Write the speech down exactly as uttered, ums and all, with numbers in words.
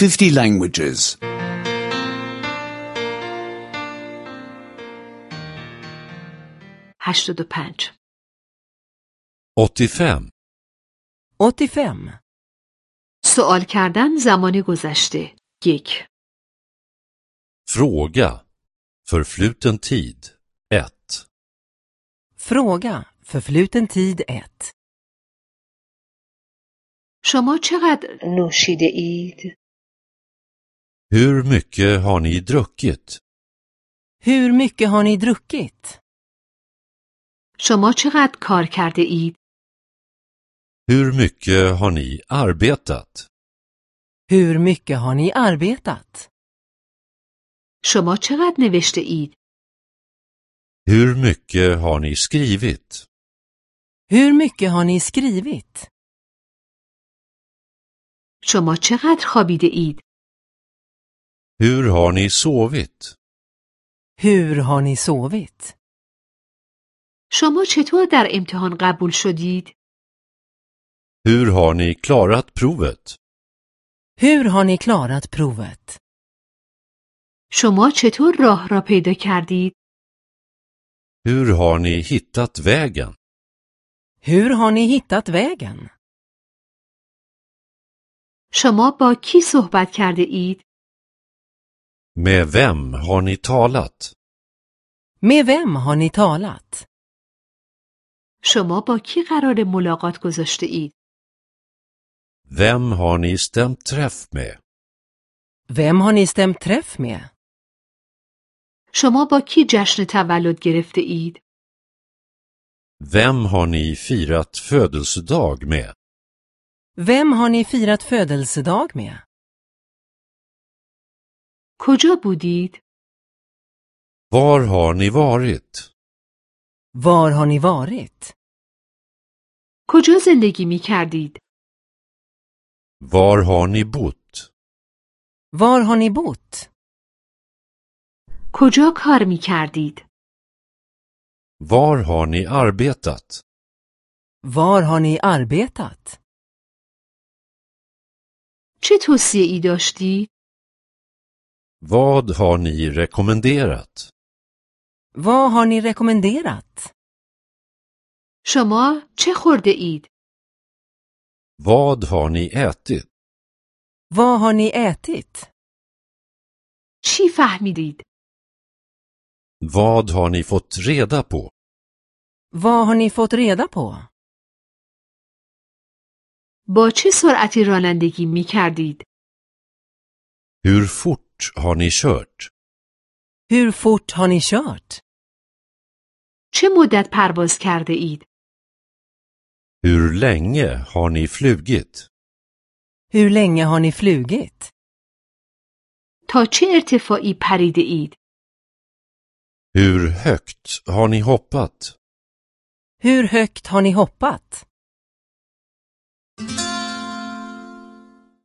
fifty languages. هشتاد و پنج. åttiofem. åttiofem. سوال کردن زمان گذشته. یک. Fråga. Förfluten tid. ett. Fråga. Förfluten tid ett. شما چقدر نوشیده اید؟ Hur mycket har ni druckit? Hur mycket har ni druckit? شما چقدر کار کرده اید؟ Hur mycket har ni arbetat? Hur mycket har ni arbetat? شما چقدر نوشته اید؟ Hur mycket har ni skrivit? Hur mycket har ni skrivit? شما چقدر خوابیده اید؟ Hur har ni sovit? Hur har ni sovit? شما چطور در امتحان قبول شدید؟ Hur har ni klarat provet? Hur har ni klarat provet? شما چطور راه را پیدا کردید؟ Hur har ni hittat vägen? Hur har ni hittat vägen? شما با کی صحبت کرده اید؟ Med vem har ni talat? Med vem har ni talat? شما با کی قرار ملاقات گذاشته اید؟ Vem har ni stämt träff med? Vem har ni stämt träff med? شما با کی جشن تولد گرفته اید؟ Vem har ni firat födelsedag med? Vem har ni firat födelsedag med? کجا بودید؟ Var har ni varit? Var har ni varit? کجا زندگی می کردید؟ Var har ni bott? Var har ni bott? کجا کار می کردید؟ Var har ni arbetat? Var har ni arbetat? چه توصیه ای داشتید؟ Vad har ni rekommenderat? Vad har ni rekommenderat? شما چه خورده اید؟ Vad har ni ätit? Vad har ni ätit? چی فهمیدید؟ Vad har ni fått reda på? Vad har ni fått reda på? با چه سرعتی رانندگی می کردید؟ Hur fort har ni kört? Hur fort har ni kört? چه مدت پرواز کرده اید؟ Hur länge har ni flugit? Hur länge har ni flugit? تا چه ارتفاعی پریده اید؟ Hur högt har ni hoppat? Hur högt har ni hoppat?